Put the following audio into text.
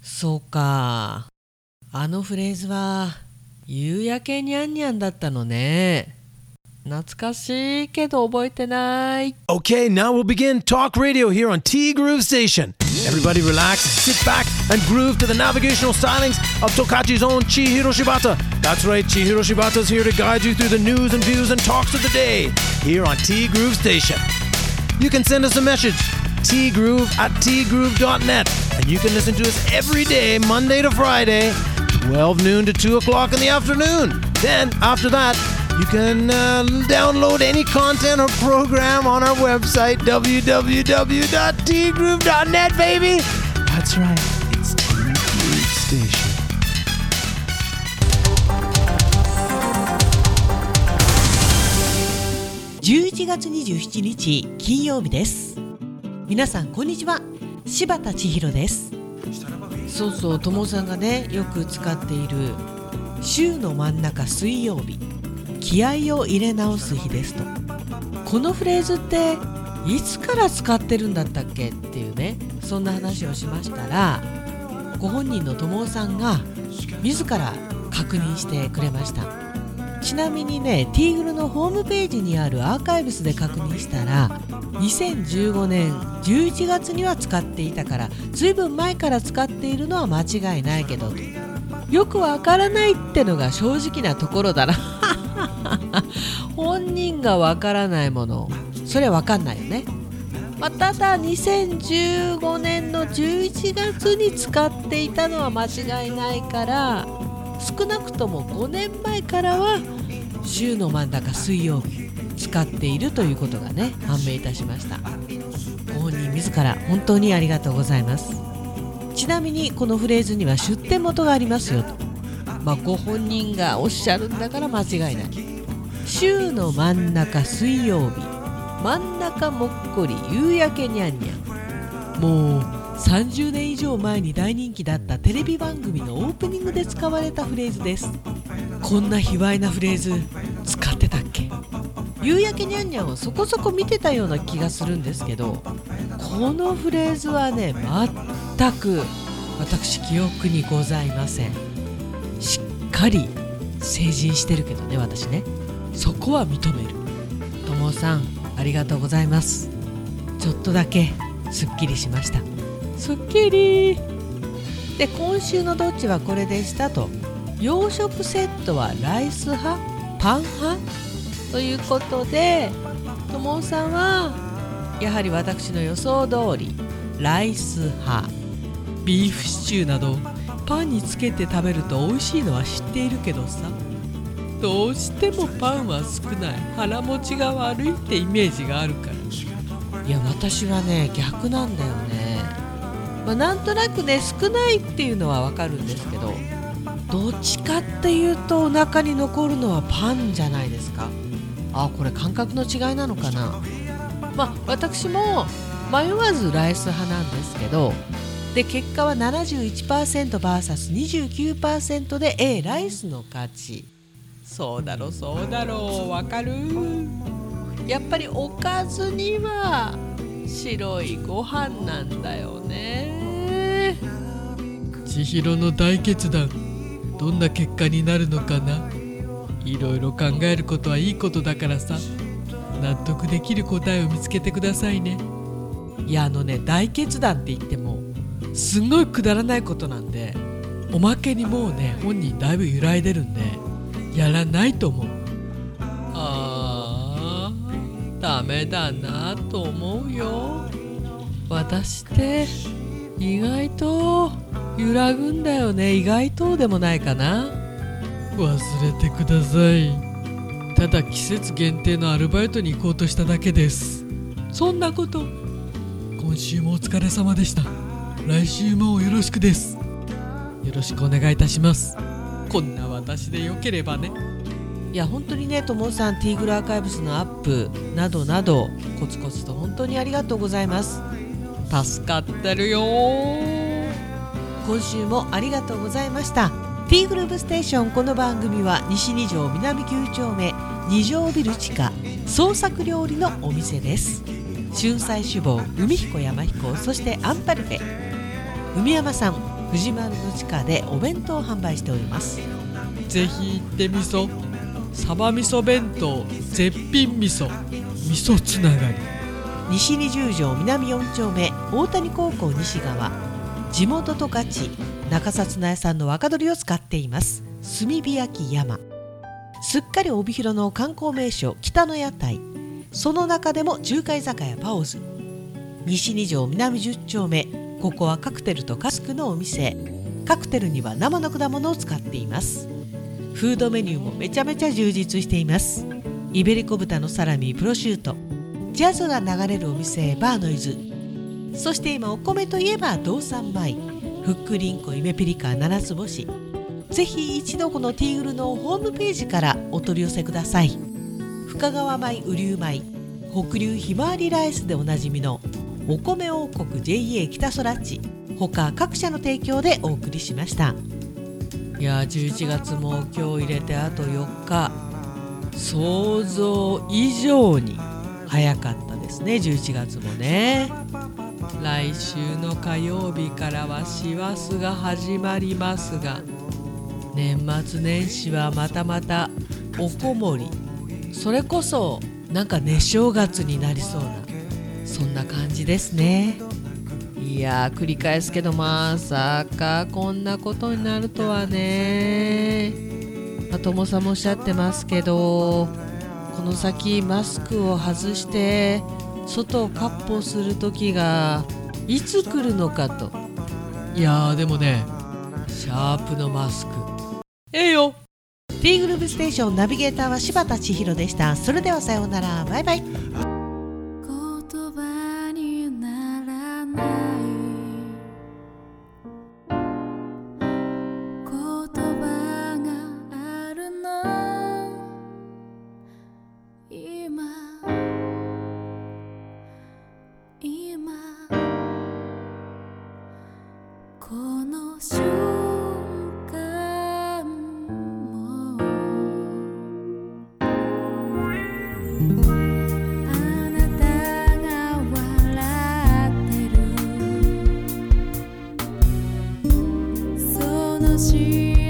そうか。あのフレーズは夕焼けにゃんにゃんだったのね。懐かしいけど覚えてない。 Okay, now we'll begin Talk Radio here on T Groove Station. Everybody relax, sit back, and groove to the navigational stylings of Tokachi's own Chihiro Shibata. That's right, Chihiro Shibata's here to guide you through the news and views and talks of the day here on T Groove Station. You can send us a message, tgroove@tgroove.net, and you can listen to us every day, Monday to Friday, 12 noon to 2 o'clock in the afternoon. Then, after that, you can download any content or program on our website, www.tgroove.net, baby. That's right, it's T Groove Station. 11月27日金曜日です。皆さんこんにちは、柴田千尋です。そうそう、ともさんがねよく使っている週の真ん中水曜日、気合を入れ直す日ですと。このフレーズっていつから使ってるんだったっけっていうね、そんな話をしましたら、ご本人のともさんが自ら確認してくれました。ちなみにね、ティーグルのホームページにあるアーカイブスで確認したら、2015年11月には使っていたから、ずいぶん前から使っているのは間違いないけど、よくわからないってのが正直なところだな本人がわからないもの、それはわかんないよね。ただ2015年の11月に使っていたのは間違いないから、少なくとも5年前からは週の真ん中水曜日使っているということがね、判明いたしました。ご本人自ら本当にありがとうございます。ちなみにこのフレーズには出典元がありますよと。ご本人がおっしゃるんだから間違いない。週の真ん中水曜日、真ん中もっこり夕焼けにゃんにゃん。もう30年以上前に大人気だったテレビ番組のオープニングで使われたフレーズです。こんな卑猥なフレーズ使ってたっけ。夕焼けにゃんにゃんはそこそこ見てたような気がするんですけど、このフレーズはね、全く私記憶にございません。しっかり成人してるけどね、私ね、そこは認める。ともさんありがとうございます。ちょっとだけすっきりしました。すっきりで、今週のどっちはこれでしたと。洋食セットはライス派パン派ということで、ともさんはやはり私の予想通りライス派。ビーフシチューなどパンにつけて食べると美味しいのは知っているけどさ、どうしてもパンは少ない、腹持ちが悪いってイメージがあるから。いや、私はね逆なんだよね。なんとなくね少ないっていうのはわかるんですけど、どっちかっていうとお腹に残るのはパンじゃないですか。これ感覚の違いなのかな。私も迷わずライス派なんですけど、で結果は 71%vs29% でライスの勝ち。そうだろうそうだろう、わかる。やっぱりおかずには白いご飯なんだよね。千尋の大決断、どんな結果になるのかな。いろいろ考えることはいいことだからさ、納得できる答えを見つけてくださいね。いや大決断って言ってもすんごいくだらないことなんで、おまけにもうね本人だいぶ揺らいでるんでやらないと思う。ダメだなと思うよ。私って意外と揺らぐんだよね。意外とでもないかな。忘れてください。ただ季節限定のアルバイトに行こうとしただけです。そんなこと。今週もお疲れ様でした。来週もよろしくです。よろしくお願いいたします。こんな私でよければね。いや本当にね、ともさんティーグルアーカイブスのアップなどなどコツコツと本当にありがとうございます。助かってるよ。今週もありがとうございました。ティーグルーブステーション、この番組は西2条南9丁目2条ビル地下創作料理のお店です。春菜酒坊海彦山彦、そしてアンパルフェ。海山さん藤丸の地下でお弁当を販売しております。 ぜひ行ってみそ。サバ味噌弁当絶品味噌つながり。 西20条南4丁目大谷高校西側、地元十勝中札内産の若鶏を使っています。炭火焼山、すっかり帯広の観光名所北の屋台、その中でも中華居酒屋パオズ。西2条南10丁目、ここはカクテルとカスクのお店。カクテルには生の果物を使っています。フードメニューもめちゃめちゃ充実しています。イベリコ豚のサラミ、プロシュート、ジャズが流れるお店バーノイズ。そして今お米といえば道産米、ふっくりんこゆめぴりか7つ星。ぜひ一度このティーグルのホームページからお取り寄せください。深川米、雨竜米、北流ひまわりライスでおなじみのお米王国 JA 北空地、他各社の提供でお送りしました。いや11月も今日入れてあと4日、想像以上に早かったですね。11月もね。来週の火曜日からは師走が始まりますが、年末年始はまたおこもり、それこそなんか寝正月になりそうな、そんな感じですね。いや繰り返すけど、まさかこんなことになるとはね。友さんもおっしゃってますけど、この先マスクを外して外を闊歩する時がいつ来るのかと。いやでもね、シャープのマスクええよ。ティーグループステーションナビゲーターは柴田千尋でした。それではさようなら、バイバイ。 この瞬間もあなたが笑ってるその瞬間